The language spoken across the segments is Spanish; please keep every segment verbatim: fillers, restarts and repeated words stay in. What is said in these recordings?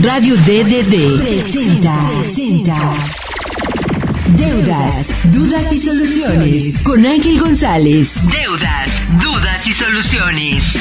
Radio D D D presenta, presenta Deudas, Dudas y Soluciones con Ángel González. Deudas, Dudas y Soluciones.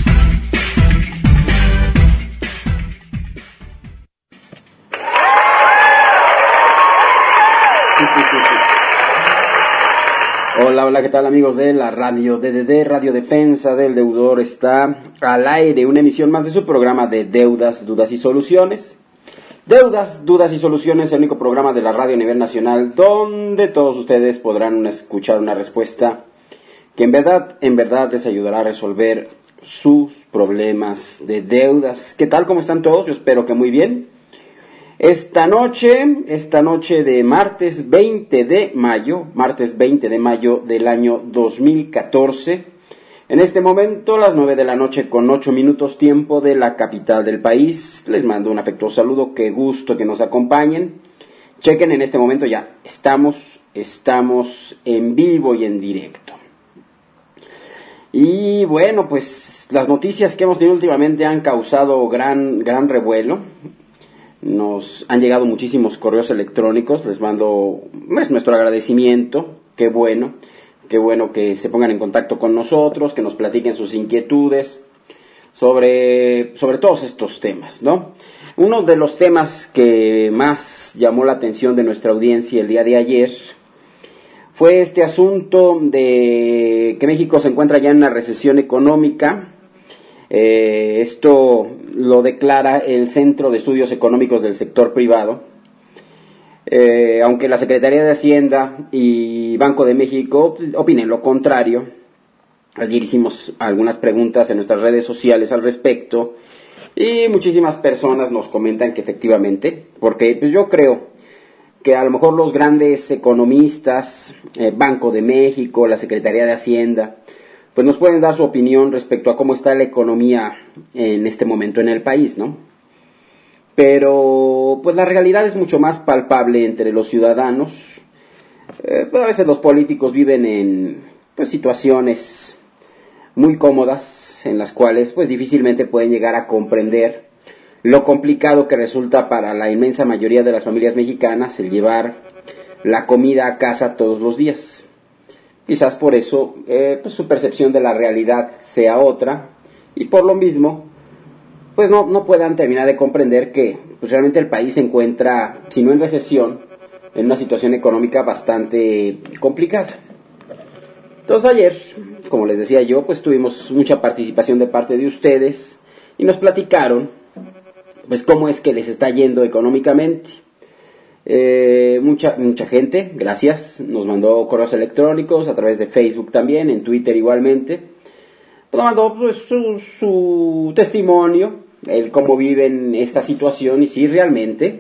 Hola, hola, ¿qué tal amigos de la Radio D D D? Radio Defensa del Deudor está al aire, una emisión más de su programa de Deudas, Dudas y Soluciones. Deudas, Dudas y Soluciones, el único programa de la radio a nivel nacional donde todos ustedes podrán escuchar una respuesta que en verdad, en verdad les ayudará a resolver sus problemas de deudas. ¿Qué tal? ¿Cómo están todos? Yo espero que muy bien. Esta noche, esta noche de martes veinte de mayo, martes veinte de mayo del año dos mil catorce, en este momento las nueve de la noche con ocho minutos tiempo de la capital del país, les mando un afectuoso saludo, qué gusto que nos acompañen. Chequen, en este momento ya estamos, estamos en vivo y en directo. Y bueno, pues las noticias que hemos tenido últimamente han causado gran, gran revuelo. Nos han llegado muchísimos correos electrónicos, les mando pues, nuestro agradecimiento, qué bueno, qué bueno que se pongan en contacto con nosotros, que nos platiquen sus inquietudes sobre, sobre todos estos temas, ¿no? Uno de los temas que más llamó la atención de nuestra audiencia el día de ayer fue este asunto de que México se encuentra ya en una recesión económica. Eh, esto lo declara el Centro de Estudios Económicos del Sector Privado, eh, aunque la Secretaría de Hacienda y Banco de México opinen lo contrario. Ayer hicimos algunas preguntas en nuestras redes sociales al respecto y muchísimas personas nos comentan que efectivamente, porque pues yo creo que a lo mejor los grandes economistas, eh, Banco de México, la Secretaría de Hacienda, pues nos pueden dar su opinión respecto a cómo está la economía en este momento en el país, ¿no? Pero, pues la realidad es mucho más palpable entre los ciudadanos. Eh, pues a veces los políticos viven en, pues, situaciones muy cómodas, en las cuales, pues, difícilmente pueden llegar a comprender lo complicado que resulta para la inmensa mayoría de las familias mexicanas el llevar la comida a casa todos los días. Quizás por eso eh, pues su percepción de la realidad sea otra y por lo mismo pues no, no puedan terminar de comprender que pues realmente el país se encuentra, si no en recesión, en una situación económica bastante complicada. Entonces ayer, como les decía yo, pues tuvimos mucha participación de parte de ustedes y nos platicaron pues cómo es que les está yendo económicamente. Eh, mucha mucha gente, gracias, nos mandó correos electrónicos a través de Facebook también, en Twitter igualmente, pues nos mandó pues, su, su testimonio, el cómo viven esta situación y si realmente,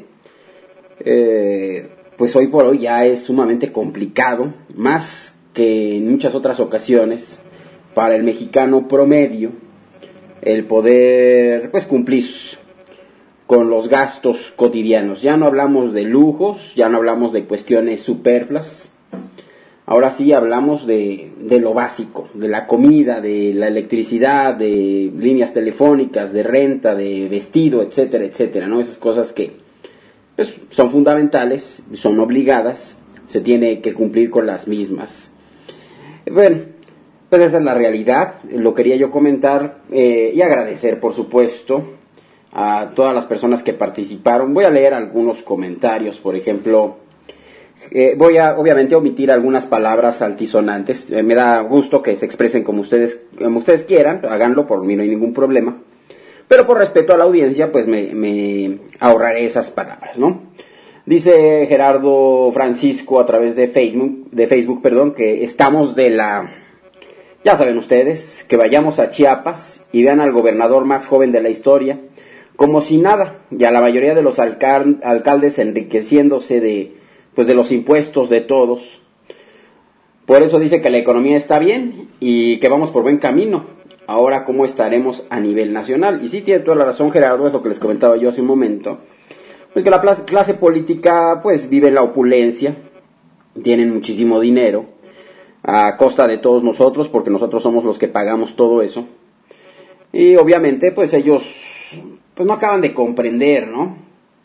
eh, pues hoy por hoy ya es sumamente complicado, más que en muchas otras ocasiones, para el mexicano promedio, el poder pues cumplir con los gastos cotidianos. Ya no hablamos de lujos, ya no hablamos de cuestiones superfluas, ahora sí hablamos de, de lo básico, de la comida, de la electricidad, de líneas telefónicas, de renta, de vestido, etcétera, etcétera, ¿no? Esas cosas que pues, son fundamentales, son obligadas, se tiene que cumplir con las mismas. Bueno, pues esa es la realidad, lo quería yo comentar eh, y agradecer, por supuesto, a todas las personas que participaron. Voy a leer algunos comentarios, por ejemplo, eh, voy a obviamente omitir algunas palabras altisonantes, eh, me da gusto que se expresen como ustedes, como ustedes quieran, háganlo, por mí no hay ningún problema, pero por respeto a la audiencia, pues me, me ahorraré esas palabras, ¿no? Dice Gerardo Francisco a través de Facebook, de Facebook, perdón, que estamos de la, ya saben ustedes, que vayamos a Chiapas y vean al gobernador más joven de la historia, como si nada, ya la mayoría de los alcal- alcaldes enriqueciéndose de, pues de los impuestos de todos. Por eso dice que la economía está bien y que vamos por buen camino. Ahora, ¿cómo estaremos a nivel nacional? Y sí, tiene toda la razón Gerardo, es lo que les comentaba yo hace un momento. Pues que la clase, clase política, pues vive en la opulencia, tienen muchísimo dinero, a costa de todos nosotros, porque nosotros somos los que pagamos todo eso. Y obviamente, pues ellos pues no acaban de comprender, ¿no?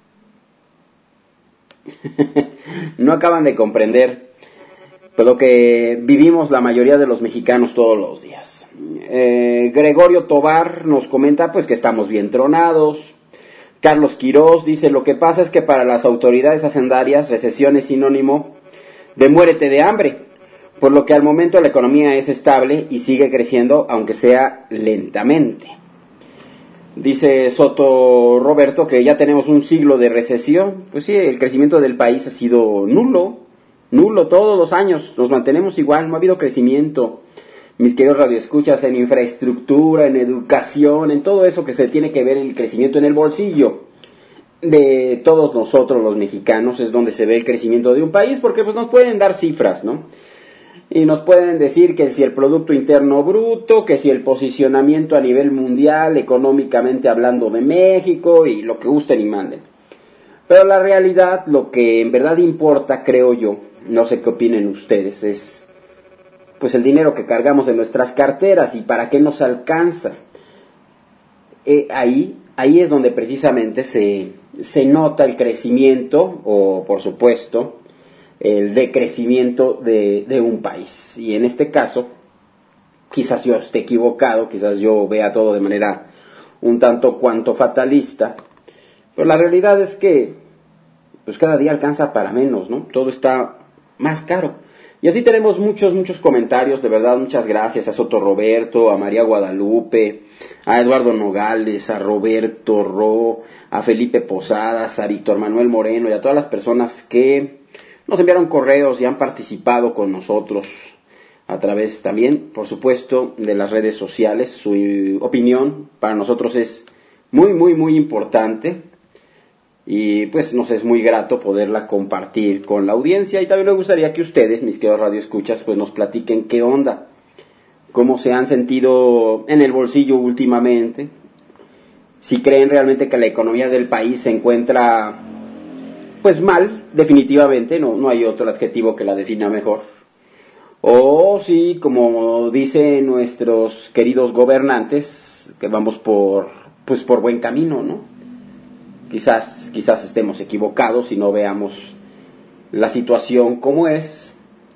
No acaban de comprender lo que vivimos la mayoría de los mexicanos todos los días. Eh, Gregorio Tobar nos comenta pues que estamos bien tronados. Carlos Quirós dice: lo que pasa es que para las autoridades hacendarias recesión es sinónimo de muérete de hambre, por lo que al momento la economía es estable y sigue creciendo, aunque sea lentamente. Dice Soto Roberto que ya tenemos un siglo de recesión. Pues sí, el crecimiento del país ha sido nulo, nulo todos los años, nos mantenemos igual, no ha habido crecimiento. Mis queridos radioescuchas, en infraestructura, en educación, en todo eso que se tiene que ver el crecimiento en el bolsillo de todos nosotros los mexicanos, es donde se ve el crecimiento de un país, porque pues nos pueden dar cifras, ¿no? Y nos pueden decir que si el Producto Interno Bruto, que si el posicionamiento a nivel mundial, económicamente hablando de México, y lo que gusten y manden. Pero la realidad, lo que en verdad importa, creo yo, no sé qué opinen ustedes, es pues el dinero que cargamos en nuestras carteras y para qué nos alcanza. Eh, ahí, ahí es donde precisamente se, se nota el crecimiento, o por supuesto, el decrecimiento de, de un país. Y en este caso, quizás yo esté equivocado, quizás yo vea todo de manera un tanto cuanto fatalista, pero la realidad es que pues cada día alcanza para menos, ¿no? Todo está más caro. Y así tenemos muchos, muchos comentarios, de verdad, muchas gracias a Soto Roberto, a María Guadalupe, a Eduardo Nogales, a Roberto Ro, a Felipe Posadas, a Víctor Manuel Moreno y a todas las personas que nos enviaron correos y han participado con nosotros a través también, por supuesto, de las redes sociales. Su opinión para nosotros es muy, muy, muy importante. Y pues nos es muy grato poderla compartir con la audiencia. Y también me gustaría que ustedes, mis queridos radioescuchas, pues nos platiquen qué onda, cómo se han sentido en el bolsillo últimamente, si creen realmente que la economía del país se encuentra pues mal, definitivamente, no, no hay otro adjetivo que la defina mejor, o si, como dicen nuestros queridos gobernantes, que vamos por pues por buen camino, ¿no? Quizás, quizás estemos equivocados y no veamos la situación como es.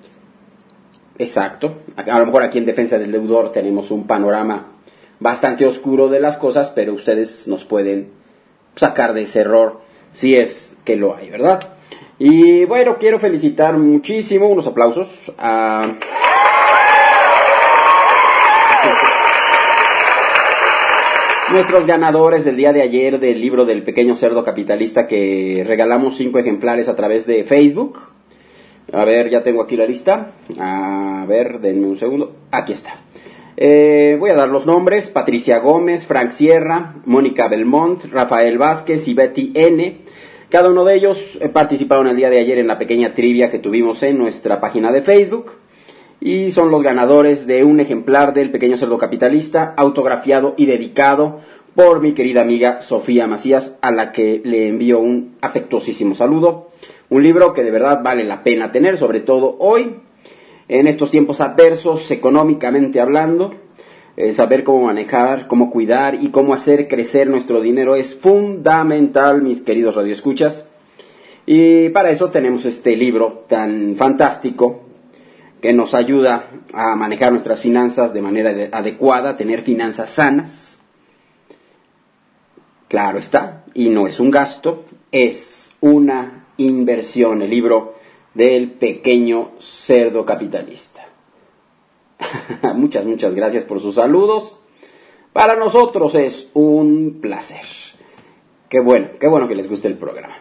Exacto. A lo mejor aquí en Defensa del Deudor tenemos un panorama bastante oscuro de las cosas, pero ustedes nos pueden sacar de ese error si es que lo hay, ¿verdad? Y bueno, quiero felicitar muchísimo, unos aplausos a... nuestros ganadores del día de ayer del libro del Pequeño Cerdo Capitalista, que regalamos cinco ejemplares a través de Facebook. A ver, ya tengo aquí la lista. A ver, denme un segundo. Aquí está. Eh, voy a dar los nombres: Patricia Gómez, Frank Sierra, Mónica Belmont, Rafael Vázquez y Betty N. Cada uno de ellos participaron el día de ayer en la pequeña trivia que tuvimos en nuestra página de Facebook. Y son los ganadores de un ejemplar del Pequeño Cerdo Capitalista, autografiado y dedicado por mi querida amiga Sofía Macías, a la que le envío un afectuosísimo saludo. Un libro que de verdad vale la pena tener, sobre todo hoy, en estos tiempos adversos, económicamente hablando. Eh, saber cómo manejar, cómo cuidar y cómo hacer crecer nuestro dinero es fundamental, mis queridos radioescuchas. Y para eso tenemos este libro tan fantástico, que nos ayuda a manejar nuestras finanzas de manera adecuada, tener finanzas sanas. Claro está, y no es un gasto, es una inversión, el libro del Pequeño Cerdo Capitalista. Muchas, muchas gracias por sus saludos. Para nosotros es un placer. Qué bueno, qué bueno que les guste el programa.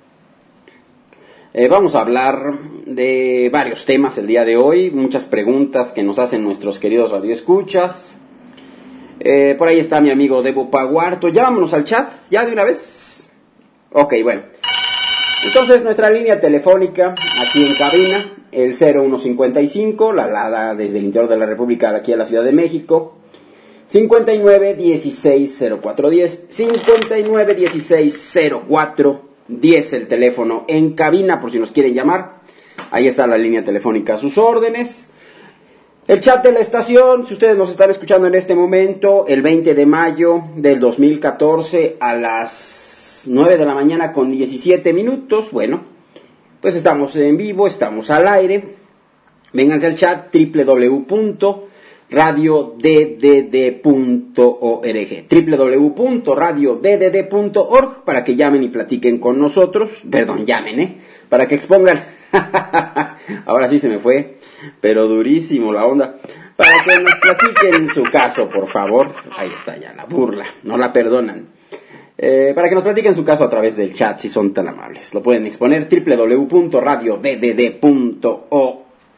Eh, vamos a hablar de varios temas el día de hoy, muchas preguntas que nos hacen nuestros queridos radioescuchas. Eh, por ahí está mi amigo Debo Paguarto. Ya vámonos al chat, ya de una vez. Ok, bueno. Entonces nuestra línea telefónica aquí en cabina, el cero uno cincuenta y cinco, la alada desde el interior de la República de aquí a la Ciudad de México, cincuenta y nueve dieciséis cero cuatro diez, cincuenta y nueve dieciséis cero cuatro diez el teléfono en cabina por si nos quieren llamar. Ahí está la línea telefónica a sus órdenes. El chat de la estación, si ustedes nos están escuchando en este momento, el veinte de mayo del dos mil catorce a las nueve de la mañana con diecisiete minutos, bueno, pues estamos en vivo, estamos al aire. Vénganse al chat doble u doble u doble u punto radio d d d punto org, doble u doble u doble u punto radio d d d punto org, para que llamen y platiquen con nosotros, perdón, llamen, ¿eh? Para que expongan, ahora sí se me fue, pero durísimo la onda, para que nos platiquen su caso, por favor, ahí está ya la burla, no la perdonan, eh, para que nos platiquen su caso a través del chat, si son tan amables, lo pueden exponer, doble u doble u doble u punto radio d d d punto org.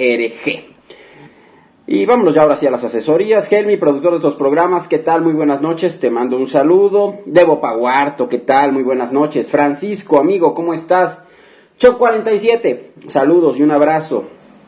Y vámonos ya ahora sí a las asesorías. Helmi, productor de estos programas, ¿qué tal? Muy buenas noches, te mando un saludo. Debo Paguarto, ¿qué tal? Muy buenas noches. Francisco, amigo, ¿cómo estás? Choc cuarenta y siete, saludos y un abrazo.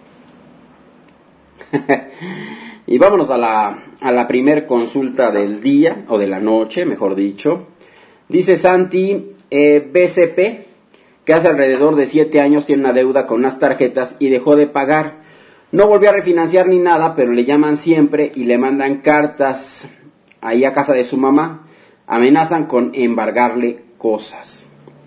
Y vámonos a la, a la primer consulta del día, o de la noche, mejor dicho. Dice Santi, eh, B C P, que hace alrededor de siete años tiene una deuda con unas tarjetas y dejó de pagar. No volvió a refinanciar ni nada, pero le llaman siempre y le mandan cartas ahí a casa de su mamá. Amenazan con embargarle cosas.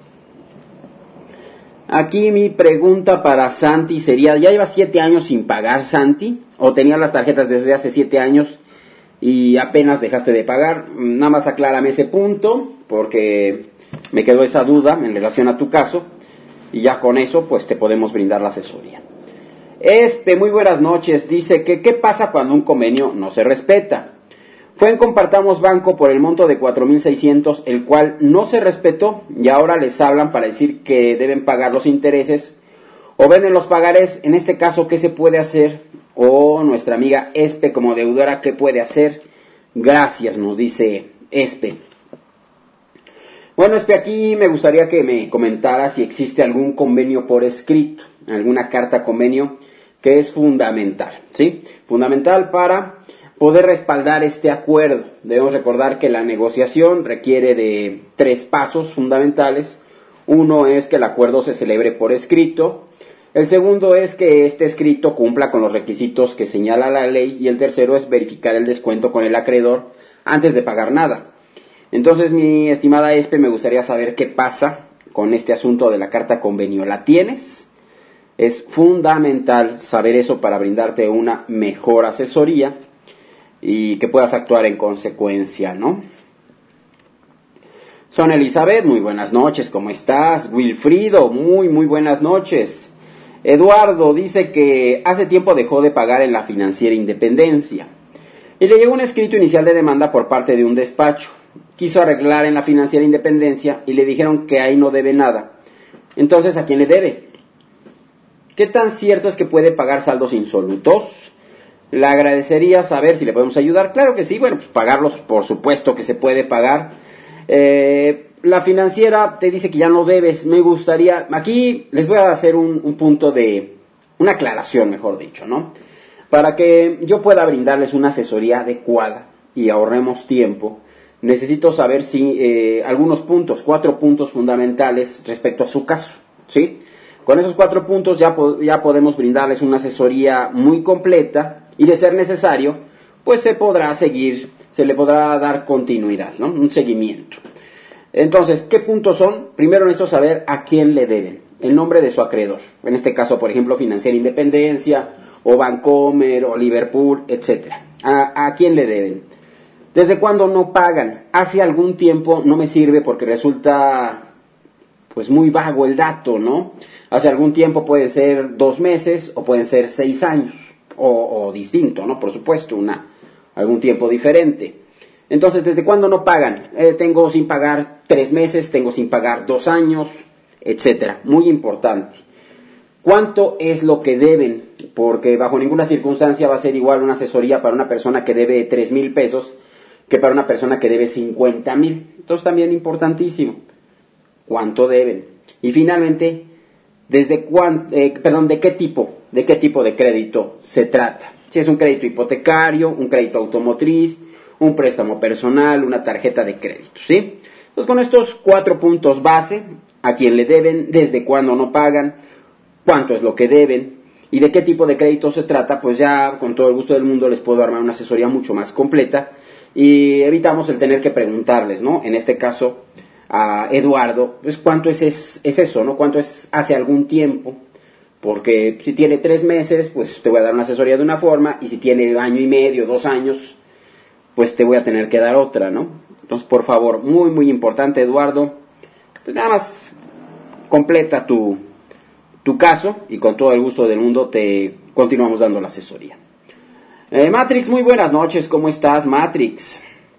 Aquí mi pregunta para Santi sería, ¿ya lleva siete años sin pagar, Santi? ¿O tenías las tarjetas desde hace siete años y apenas dejaste de pagar? Nada más aclárame ese punto, porque me quedó esa duda en relación a tu caso. Y ya con eso, pues te podemos brindar la asesoría. Este, muy buenas noches, dice que ¿qué pasa cuando un convenio no se respeta? Fue en Compartamos Banco por el monto de cuatro mil seiscientos, el cual no se respetó y ahora les hablan para decir que deben pagar los intereses o venden los pagarés. En este caso, ¿qué se puede hacer? O nuestra amiga Espe como deudora, ¿qué puede hacer? Gracias, nos dice Espe. Bueno, Espe, aquí me gustaría que me comentara si existe algún convenio por escrito, alguna carta convenio, que es fundamental, ¿sí? Fundamental para poder respaldar este acuerdo. Debemos recordar que la negociación requiere de tres pasos fundamentales. Uno es que el acuerdo se celebre por escrito. El segundo es que este escrito cumpla con los requisitos que señala la ley. Y el tercero es verificar el descuento con el acreedor antes de pagar nada. Entonces, mi estimada Espe, me gustaría saber qué pasa con este asunto de la carta convenio. ¿La tienes? Es fundamental saber eso para brindarte una mejor asesoría y que puedas actuar en consecuencia, ¿no? Son Elizabeth, muy buenas noches, ¿cómo estás? Wilfrido, muy, muy buenas noches. Eduardo dice que hace tiempo dejó de pagar en la Financiera Independencia y le llegó un escrito inicial de demanda por parte de un despacho. Quiso arreglar en la Financiera Independencia y le dijeron que ahí no debe nada. Entonces, ¿a quién le debe? ¿Qué tan cierto es que puede pagar saldos insolutos? Le agradecería saber si le podemos ayudar. Claro que sí, bueno, pues pagarlos por supuesto que se puede pagar. Eh, la financiera te dice que ya no debes. Me gustaría, aquí les voy a hacer un, un punto de, una aclaración mejor dicho, ¿no? Para que yo pueda brindarles una asesoría adecuada y ahorremos tiempo, necesito saber si eh, algunos puntos, cuatro puntos fundamentales respecto a su caso, ¿sí? Con esos cuatro puntos ya, ya podemos brindarles una asesoría muy completa y de ser necesario, pues se podrá seguir, se le podrá dar continuidad, ¿no? Un seguimiento. Entonces, ¿qué puntos son? Primero necesito saber a quién le deben, el nombre de su acreedor. En este caso, por ejemplo, Financiera Independencia, o Bancomer, o Liverpool, etcétera. ¿A, a quién le deben? ¿Desde cuándo no pagan? Hace algún tiempo no me sirve porque resulta pues muy vago el dato, ¿no? Hace algún tiempo puede ser dos meses o pueden ser seis años, o, o distinto, ¿no? Por supuesto, una, algún tiempo diferente. Entonces, ¿desde cuándo no pagan? Eh, tengo sin pagar tres meses, tengo sin pagar dos años, etcétera. Muy importante. ¿Cuánto es lo que deben? Porque bajo ninguna circunstancia va a ser igual una asesoría para una persona que debe tres mil pesos que para una persona que debe cincuenta mil. Entonces, también importantísimo. ¿Cuánto deben? Y finalmente, ¿desde cuán, eh, perdón, de qué tipo, de qué tipo de crédito se trata? Si es un crédito hipotecario, un crédito automotriz, un préstamo personal, una tarjeta de crédito, ¿sí? Entonces, con estos cuatro puntos base, a quién le deben, desde cuándo no pagan, cuánto es lo que deben, y de qué tipo de crédito se trata, pues ya con todo el gusto del mundo les puedo armar una asesoría mucho más completa y evitamos el tener que preguntarles, ¿no? En este caso a Eduardo, pues cuánto es, es, es eso, ¿no? Cuánto es hace algún tiempo, porque si tiene tres meses, pues te voy a dar una asesoría de una forma, y si tiene año y medio, dos años, pues te voy a tener que dar otra, ¿no? Entonces, por favor, muy, muy importante, Eduardo, pues nada más completa tu, tu caso, y con todo el gusto del mundo te continuamos dando la asesoría. Eh, Matrix, muy buenas noches, ¿cómo estás, Matrix?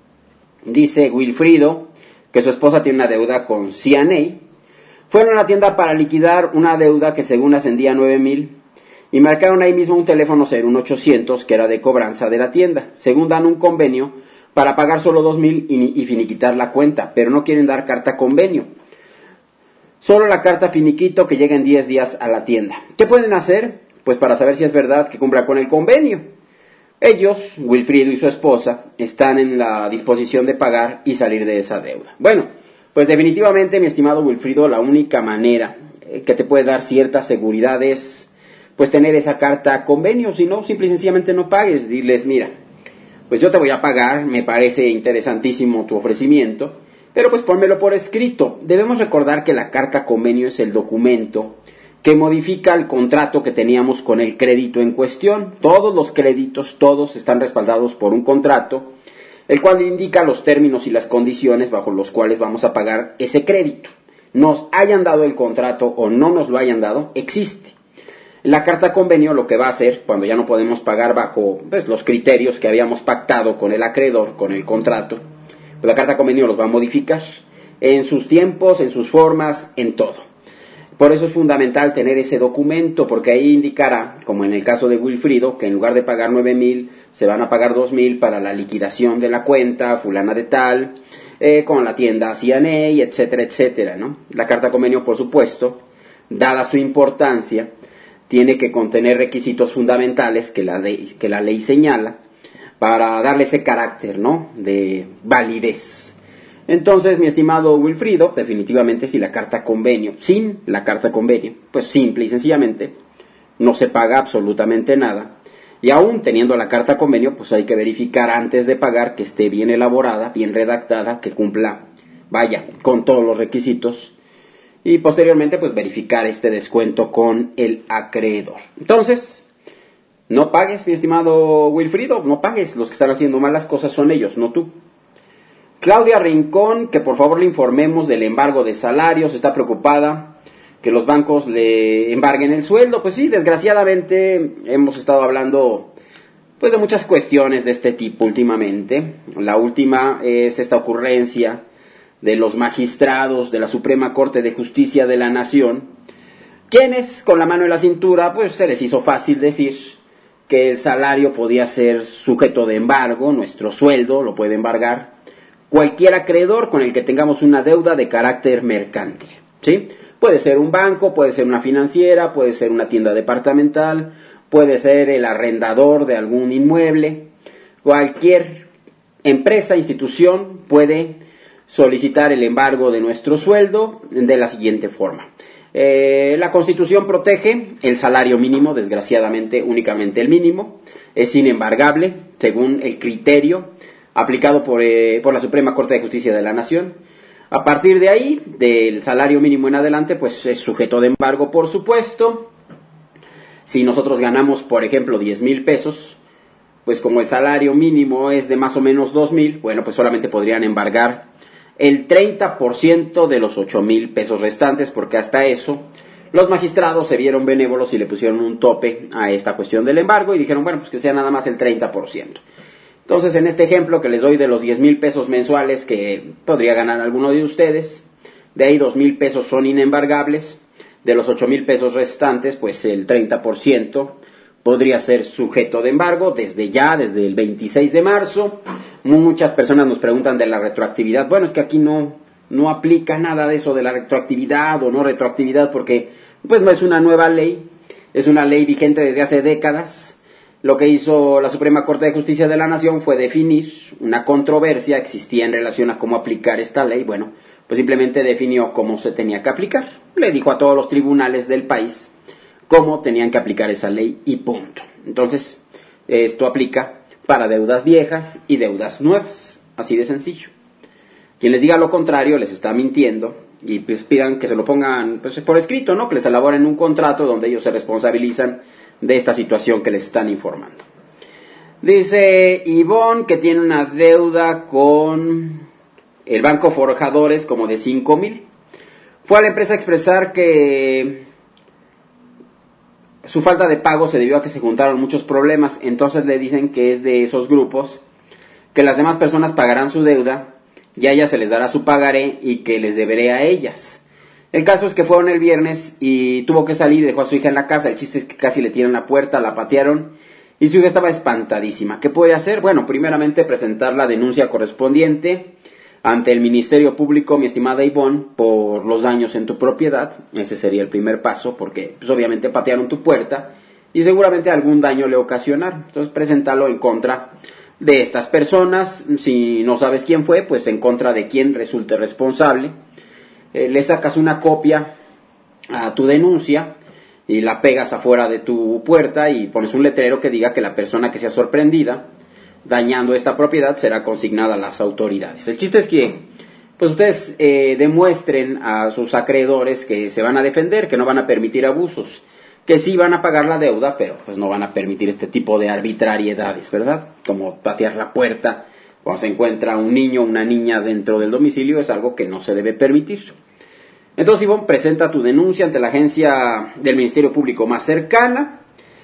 Dice Wilfrido que su esposa tiene una deuda con C N A. Fueron a la tienda para liquidar una deuda que según ascendía a nueve mil y marcaron ahí mismo un teléfono cero uno ochocientos que era de cobranza de la tienda. Según dan un convenio para pagar solo dos mil y, y finiquitar la cuenta, pero no quieren dar carta convenio. Solo la carta finiquito que llega en diez días a la tienda. ¿Qué pueden hacer? Pues para saber si es verdad que cumpla con el convenio. Ellos, Wilfrido y su esposa, están en la disposición de pagar y salir de esa deuda. Bueno, pues definitivamente, mi estimado Wilfrido, la única manera que te puede dar cierta seguridad es pues tener esa carta convenio. Si no, simple y sencillamente no pagues. Diles, mira, pues yo te voy a pagar, me parece interesantísimo tu ofrecimiento, pero pues pónmelo por escrito. Debemos recordar que la carta convenio es el documento que modifica el contrato que teníamos con el crédito en cuestión. Todos los créditos, todos están respaldados por un contrato, el cual indica los términos y las condiciones bajo los cuales vamos a pagar ese crédito. Nos hayan dado el contrato o no nos lo hayan dado, existe. La carta convenio lo que va a hacer, cuando ya no podemos pagar bajo pues, los criterios que habíamos pactado con el acreedor, con el contrato, pues la carta convenio los va a modificar en sus tiempos, en sus formas, en todo. Por eso es fundamental tener ese documento, porque ahí indicará, como en el caso de Wilfrido, que en lugar de pagar nueve mil, se van a pagar dos mil para la liquidación de la cuenta fulana de tal, eh, con la tienda C N A, etcétera, etcétera, ¿no? La carta convenio, por supuesto, dada su importancia, tiene que contener requisitos fundamentales que la ley, que la ley señala para darle ese carácter, ¿no?, de validez. Entonces, mi estimado Wilfrido, definitivamente si la carta convenio, sin la carta convenio, pues simple y sencillamente no se paga absolutamente nada. Y aún teniendo la carta convenio, pues hay que verificar antes de pagar que esté bien elaborada, bien redactada, que cumpla, vaya, con todos los requisitos. Y posteriormente, pues verificar este descuento con el acreedor. Entonces, no pagues, mi estimado Wilfrido, no pagues. Los que están haciendo mal las cosas son ellos, no tú. Claudia Rincón, que por favor le informemos del embargo de salarios, está preocupada que los bancos le embarguen el sueldo. Pues sí, desgraciadamente hemos estado hablando pues de muchas cuestiones de este tipo últimamente. La última es esta ocurrencia de los magistrados de la Suprema Corte de Justicia de la Nación, quienes con la mano en la cintura pues se les hizo fácil decir que el salario podía ser sujeto de embargo, nuestro sueldo lo puede embargar cualquier acreedor con el que tengamos una deuda de carácter mercantil, ¿sí? Puede ser un banco, puede ser una financiera, puede ser una tienda departamental, puede ser el arrendador de algún inmueble. Cualquier empresa, institución puede solicitar el embargo de nuestro sueldo de la siguiente forma. Eh, la Constitución protege el salario mínimo, desgraciadamente únicamente el mínimo, es inembargable según el criterio aplicado por, eh, por la Suprema Corte de Justicia de la Nación. A partir de ahí, del salario mínimo en adelante, pues es sujeto de embargo, por supuesto. Si nosotros ganamos, por ejemplo, diez mil pesos, pues como el salario mínimo es de más o menos dos mil, bueno, pues solamente podrían embargar el treinta por ciento de los ocho mil pesos restantes, porque hasta eso los magistrados se vieron benévolos y le pusieron un tope a esta cuestión del embargo y dijeron, bueno, pues que sea nada más el treinta por ciento. Entonces, en este ejemplo que les doy de los diez mil pesos mensuales que podría ganar alguno de ustedes, de ahí dos mil pesos son inembargables, de los ocho mil pesos restantes, pues el treinta por ciento podría ser sujeto de embargo desde ya, desde el veintiséis de marzo. Muchas personas nos preguntan de la retroactividad. Bueno, es que aquí no, no aplica nada de eso de la retroactividad o no retroactividad porque pues no es una nueva ley, es una ley vigente desde hace décadas. Lo que hizo la Suprema Corte de Justicia de la Nación fue definir una controversia, existía en relación a cómo aplicar esta ley. Bueno, pues simplemente definió cómo se tenía que aplicar. Le dijo a todos los tribunales del país cómo tenían que aplicar esa ley y punto. Entonces, esto aplica para deudas viejas y deudas nuevas, así de sencillo. Quien les diga lo contrario les está mintiendo y pues pidan que se lo pongan pues, por escrito, ¿no? Que les elaboren un contrato donde ellos se responsabilizan de esta situación que les están informando. Dice Ivonne que tiene una deuda con el Banco Forjadores como de cinco mil. Fue a la empresa a expresar que su falta de pago se debió a que se juntaron muchos problemas. Entonces le dicen que es de esos grupos, que las demás personas pagarán su deuda y a ellas se les dará su pagaré y que les deberé a ellas. El caso es que fueron el viernes y tuvo que salir y dejó a su hija en la casa. El chiste es que casi le tiran la puerta, la patearon y su hija estaba espantadísima. ¿Qué puede hacer? Bueno, primeramente presentar la denuncia correspondiente ante el Ministerio Público, mi estimada Ivonne, por los daños en tu propiedad. Ese sería el primer paso, porque pues, obviamente patearon tu puerta y seguramente algún daño le ocasionaron. Entonces, preséntalo en contra de estas personas. Si no sabes quién fue, pues en contra de quien resulte responsable. Eh, le sacas una copia a tu denuncia y la pegas afuera de tu puerta y pones un letrero que diga que la persona que sea sorprendida dañando esta propiedad será consignada a las autoridades. El chiste es que pues ustedes eh, demuestren a sus acreedores que se van a defender, que no van a permitir abusos, que sí van a pagar la deuda, pero pues no van a permitir este tipo de arbitrariedades, ¿verdad? Como patear la puerta cuando se encuentra un niño o una niña dentro del domicilio es algo que no se debe permitir. Entonces, Ivonne, presenta tu denuncia ante la agencia del Ministerio Público más cercana.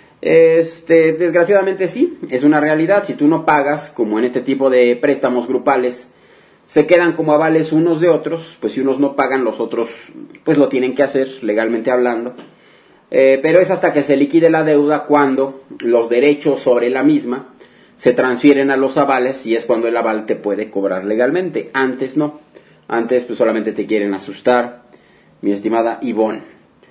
Este, desgraciadamente sí, es una realidad. Si tú no pagas, como en este tipo de préstamos grupales, se quedan como avales unos de otros, pues si unos no pagan, los otros pues lo tienen que hacer, legalmente hablando. Eh, pero es hasta que se liquide la deuda cuando los derechos sobre la misma se transfieren a los avales y es cuando el aval te puede cobrar legalmente. Antes no, antes pues solamente te quieren asustar, mi estimada Ivonne.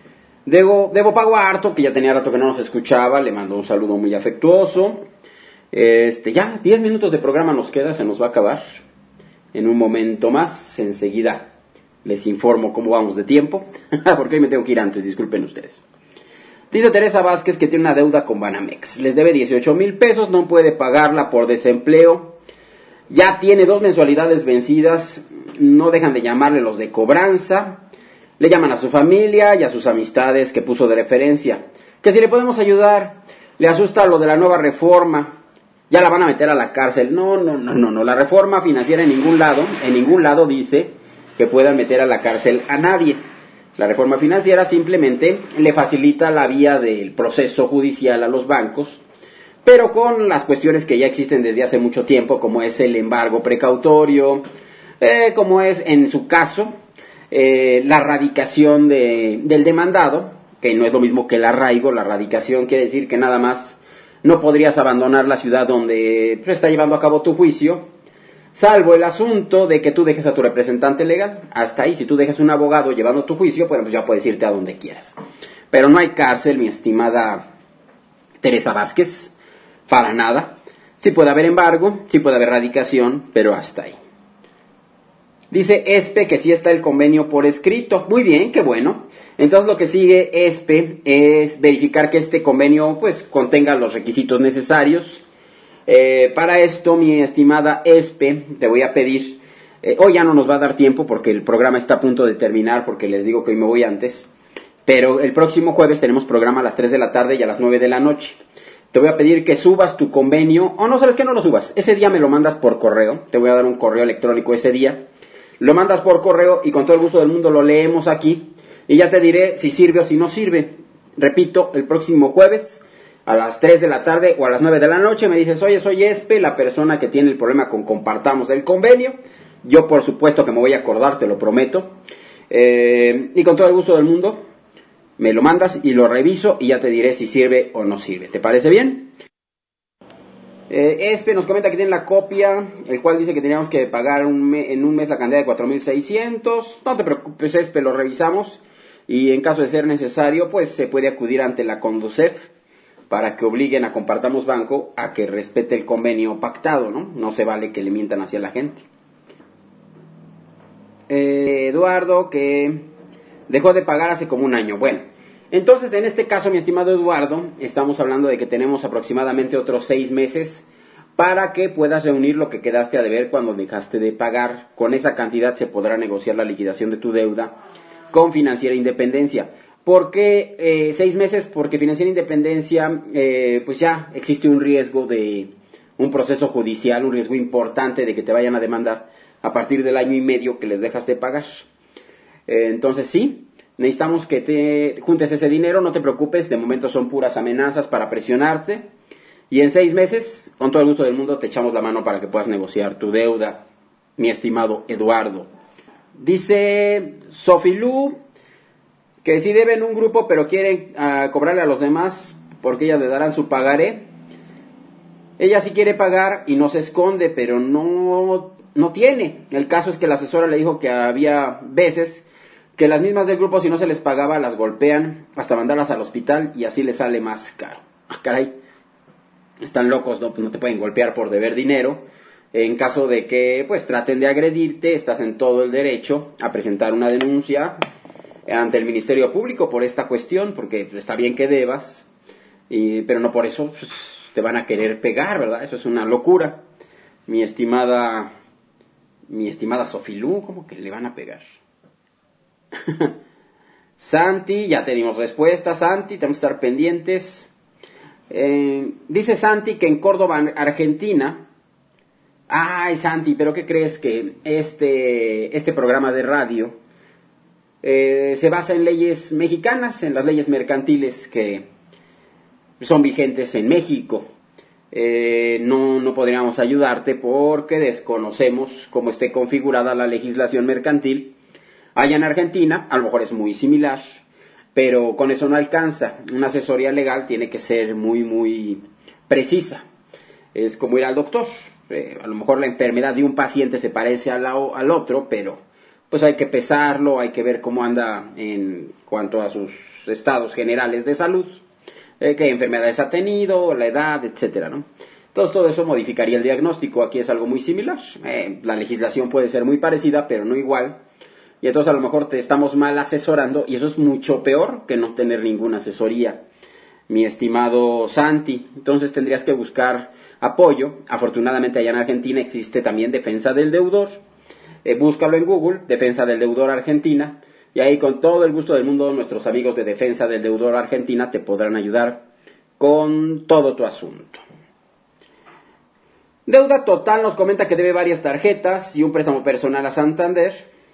Debo, debo pago a Harto, que ya tenía rato que no nos escuchaba, le mando un saludo muy afectuoso. Este, ya, diez minutos de programa nos queda, se nos va a acabar. En un momento más, enseguida les informo cómo vamos de tiempo, porque hoy me tengo que ir antes, disculpen ustedes. Dice Teresa Vázquez que tiene una deuda con Banamex, les debe dieciocho mil pesos, no puede pagarla por desempleo, ya tiene dos mensualidades vencidas, no dejan de llamarle los de cobranza, le llaman a su familia y a sus amistades que puso de referencia, que si le podemos ayudar, le asusta lo de la nueva reforma, ya la van a meter a la cárcel. No, no, no, no, no, la reforma financiera en ningún lado, en ningún lado dice que puedan meter a la cárcel a nadie. La reforma financiera simplemente le facilita la vía del proceso judicial a los bancos, pero con las cuestiones que ya existen desde hace mucho tiempo, como es el embargo precautorio, eh, como es en su caso eh, la radicación de, del demandado, que no es lo mismo que el arraigo. La radicación quiere decir que nada más no podrías abandonar la ciudad donde se está llevando a cabo tu juicio, salvo el asunto de que tú dejes a tu representante legal. Hasta ahí, si tú dejas un abogado llevando tu juicio, pues ya puedes irte a donde quieras. Pero no hay cárcel, mi estimada Teresa Vázquez, para nada. Sí puede haber embargo, sí puede haber radicación, pero hasta ahí. Dice ESPE que sí está el convenio por escrito. Muy bien, qué bueno. Entonces lo que sigue ESPE es verificar que este convenio pues contenga los requisitos necesarios. Eh, para esto, mi estimada ESPE, te voy a pedir, eh, hoy ya no nos va a dar tiempo porque el programa está a punto de terminar, porque les digo que hoy me voy antes, pero el próximo jueves tenemos programa a las tres de la tarde y a las nueve de la noche. Te voy a pedir que subas tu convenio, o no, sabes que no lo subas, ese día me lo mandas por correo, te voy a dar un correo electrónico ese día, lo mandas por correo y con todo el gusto del mundo lo leemos aquí y ya te diré si sirve o si no sirve. Repito, el próximo jueves a las tres de la tarde o a las nueve de la noche me dices, oye, soy ESPE, la persona que tiene el problema con compartamos el convenio. Yo por supuesto que me voy a acordar, te lo prometo. Eh, y con todo el gusto del mundo me lo mandas y lo reviso y ya te diré si sirve o no sirve. ¿Te parece bien? Eh, ESPE nos comenta que tiene la copia, el cual dice que teníamos que pagar un me- en un mes la cantidad de cuatro mil seiscientos. No te preocupes, ESPE, lo revisamos y en caso de ser necesario, pues se puede acudir ante la Conducef para que obliguen a Compartamos Banco a que respete el convenio pactado, ¿no? No se vale que le mientan hacia la gente. Eh, Eduardo, que dejó de pagar hace como un año. Bueno, Entonces, en este caso, mi estimado Eduardo, estamos hablando de que tenemos aproximadamente otros seis meses para que puedas reunir lo que quedaste a deber cuando dejaste de pagar. Con esa cantidad se podrá negociar la liquidación de tu deuda con Financiera Independencia. ¿Por qué eh, seis meses? Porque Financiera Independencia, eh, pues ya existe un riesgo de un proceso judicial, un riesgo importante de que te vayan a demandar a partir del año y medio que les dejas de pagar. Eh, entonces sí, necesitamos que te juntes ese dinero, no te preocupes, de momento son puras amenazas para presionarte. Y en seis meses, con todo el gusto del mundo, te echamos la mano para que puedas negociar tu deuda, mi estimado Eduardo. Dice Sofilu que si deben un grupo pero quieren uh, cobrarle a los demás porque ellas le darán su pagaré. Ella sí quiere pagar y no se esconde, pero no, no tiene. El caso es que la asesora le dijo que había veces que las mismas del grupo, si no se les pagaba, las golpean hasta mandarlas al hospital y así les sale más caro. Ah, caray, están locos, ¿no? Pues no te pueden golpear por deber dinero. En caso de que pues traten de agredirte, estás en todo el derecho a presentar una denuncia ante el Ministerio Público por esta cuestión, porque está bien que debas, y, pero no por eso pues, te van a querer pegar, ¿verdad? Eso es una locura. Mi estimada, mi estimada Sofilú, ¿cómo que le van a pegar? Santi, ya tenemos respuesta, Santi, tenemos que estar pendientes. Eh, dice Santi que en Córdoba, Argentina. Ay, Santi, pero ¿qué crees? Que este, este programa de radio eh, se basa en leyes mexicanas, en las leyes mercantiles que son vigentes en México. Eh, no, no podríamos ayudarte porque desconocemos cómo esté configurada la legislación mercantil allá en Argentina. A lo mejor es muy similar, pero con eso no alcanza. Una asesoría legal tiene que ser muy, muy precisa. Es como ir al doctor. Eh, a lo mejor la enfermedad de un paciente se parece a la, al otro, pero pues hay que pesarlo, hay que ver cómo anda en cuanto a sus estados generales de salud, eh, qué enfermedades ha tenido, la edad, etcétera, ¿no? Entonces todo eso modificaría el diagnóstico. Aquí es algo muy similar. Eh, la legislación puede ser muy parecida, pero no igual. Y entonces a lo mejor te estamos mal asesorando y eso es mucho peor que no tener ninguna asesoría, mi estimado Santi. Entonces tendrías que buscar apoyo. Afortunadamente allá en Argentina existe también Defensa del Deudor. Eh, búscalo en Google, Defensa del Deudor Argentina, y ahí con todo el gusto del mundo nuestros amigos de Defensa del Deudor Argentina te podrán ayudar con todo tu asunto. Deuda Total nos comenta que debe varias tarjetas y un préstamo personal a Santander.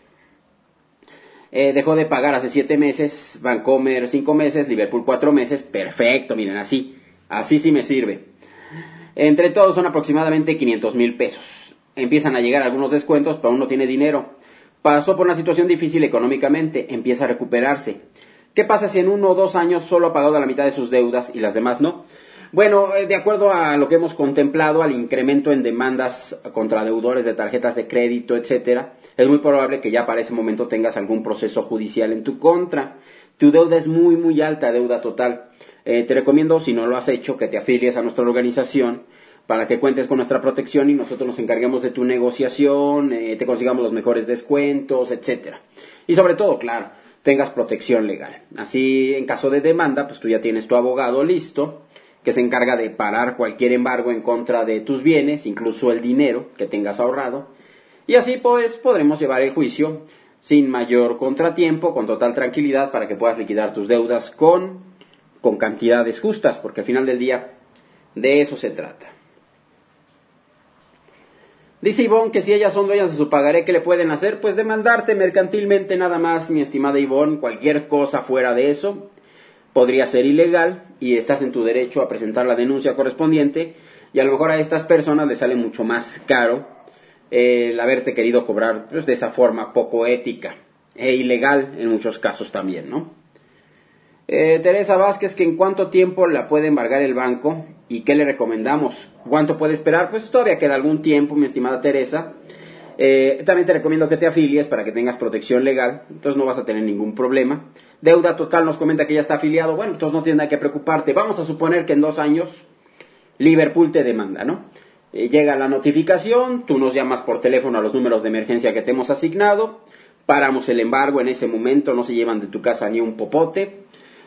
Eh, dejó de pagar hace siete meses, Bancomer cinco meses, Liverpool cuatro meses. Perfecto, miren, así, así sí me sirve. Entre todos son aproximadamente quinientos mil pesos. Empiezan a llegar algunos descuentos, pero aún no tiene dinero. Pasó por una situación difícil económicamente, empieza a recuperarse. ¿Qué pasa si en uno o dos años solo ha pagado la mitad de sus deudas y las demás no? Bueno, de acuerdo a lo que hemos contemplado, al incremento en demandas contra deudores de tarjetas de crédito, etcétera, es muy probable que ya para ese momento tengas algún proceso judicial en tu contra. Tu deuda es muy, muy alta, Deuda Total. Eh, te recomiendo, si no lo has hecho, que te afilies a nuestra organización para que cuentes con nuestra protección y nosotros nos encarguemos de tu negociación, eh, te consigamos los mejores descuentos, etcétera. Y sobre todo, claro, tengas protección legal. Así, en caso de demanda, pues tú ya tienes tu abogado listo, que se encarga de parar cualquier embargo en contra de tus bienes, incluso el dinero que tengas ahorrado. Y así pues podremos llevar el juicio sin mayor contratiempo, con total tranquilidad, para que puedas liquidar tus deudas con, con cantidades justas, porque al final del día de eso se trata. Dice Ivonne que si ellas son dueñas de su pagaré, ¿qué le pueden hacer? Pues demandarte mercantilmente nada más, mi estimada Ivonne. Cualquier cosa fuera de eso podría ser ilegal y estás en tu derecho a presentar la denuncia correspondiente, y a lo mejor a estas personas les sale mucho más caro eh, el haberte querido cobrar pues, de esa forma poco ética e ilegal en muchos casos también, ¿no? Eh, Teresa Vázquez, que en cuánto tiempo la puede embargar el banco y qué le recomendamos. ¿Cuánto puede esperar? Pues todavía queda algún tiempo, mi estimada Teresa. Eh, también te recomiendo que te afilies para que tengas protección legal, entonces no vas a tener ningún problema. Deuda Total nos comenta que ya está afiliado. Bueno, entonces no tienes nada que preocuparte. Vamos a suponer que en dos años Liverpool te demanda, ¿no? Eh, llega la notificación, tú nos llamas por teléfono a los números de emergencia que te hemos asignado, paramos el embargo en ese momento, no se llevan de tu casa ni un popote.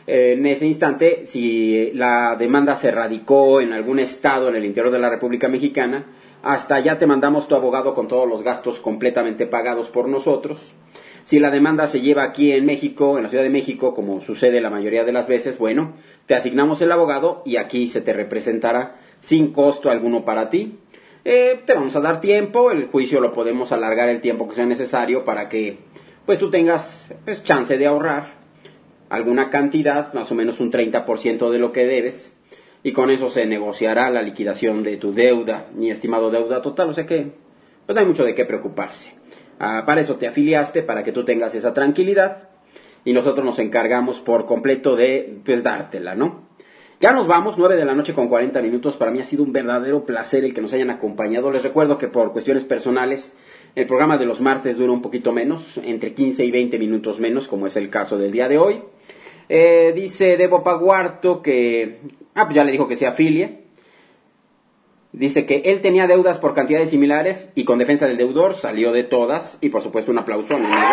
Eh, en ese instante, si la demanda se radicó en algún estado en el interior de la República Mexicana, hasta allá te mandamos tu abogado con todos los gastos completamente pagados por nosotros. Si la demanda se lleva aquí en México, en la Ciudad de México, como sucede la mayoría de las veces, bueno, te asignamos el abogado y aquí se te representará sin costo alguno para ti. Eh, te vamos a dar tiempo, el juicio lo podemos alargar el tiempo que sea necesario para que pues tú tengas pues, chance de ahorrar alguna cantidad, más o menos un treinta por ciento de lo que debes, y con eso se negociará la liquidación de tu deuda, mi estimado deuda total, o sea que pues, no hay mucho de qué preocuparse. Ah, para eso te afiliaste, para que tú tengas esa tranquilidad, y nosotros nos encargamos por completo de, pues, dártela, ¿no? Ya nos vamos, nueve de la noche con cuarenta minutos, para mí ha sido un verdadero placer el que nos hayan acompañado. Les recuerdo que por cuestiones personales, el programa de los martes dura un poquito menos, entre quince y veinte minutos menos, como es el caso del día de hoy. Eh, dice Debo Paguarto que, ah, pues ya le dijo que se afilie. Dice que él tenía deudas por cantidades similares y con defensa del deudor salió de todas. Y por supuesto un aplauso a mi amigo.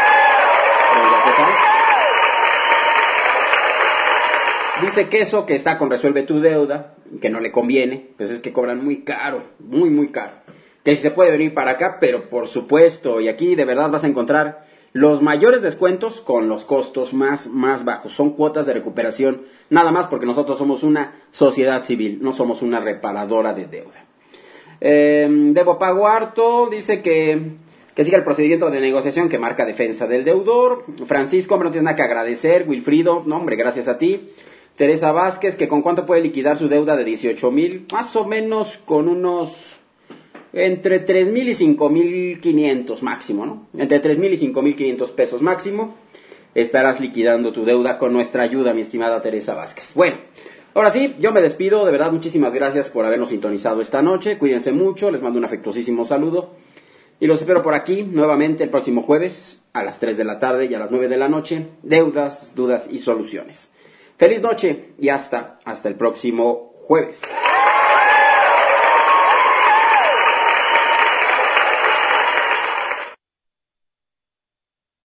Dice que eso que está con resuelve tu deuda, que no le conviene, pues es que cobran muy caro, muy muy caro. Que si se puede venir para acá, pero por supuesto, y aquí de verdad vas a encontrar los mayores descuentos con los costos más, más bajos. Son cuotas de recuperación, nada más porque nosotros somos una sociedad civil, no somos una reparadora de deuda. Eh, Debo Pago Harto dice que, que siga el procedimiento de negociación que marca defensa del deudor. Francisco, hombre, no tienes nada que agradecer. Wilfrido, no, hombre, gracias a ti. Teresa Vázquez, que con cuánto puede liquidar su deuda de dieciocho mil, más o menos con unos... entre tres mil y cinco mil quinientos máximo, ¿no? Entre tres mil y cinco mil quinientos pesos máximo estarás liquidando tu deuda con nuestra ayuda, mi estimada Teresa Vázquez. Bueno, ahora sí, yo me despido. De verdad, muchísimas gracias por habernos sintonizado esta noche. Cuídense mucho, les mando un afectuosísimo saludo. Y los espero por aquí nuevamente el próximo jueves a las tres de la tarde y a las nueve de la noche. Deudas, dudas y soluciones. Feliz noche y hasta, hasta el próximo jueves.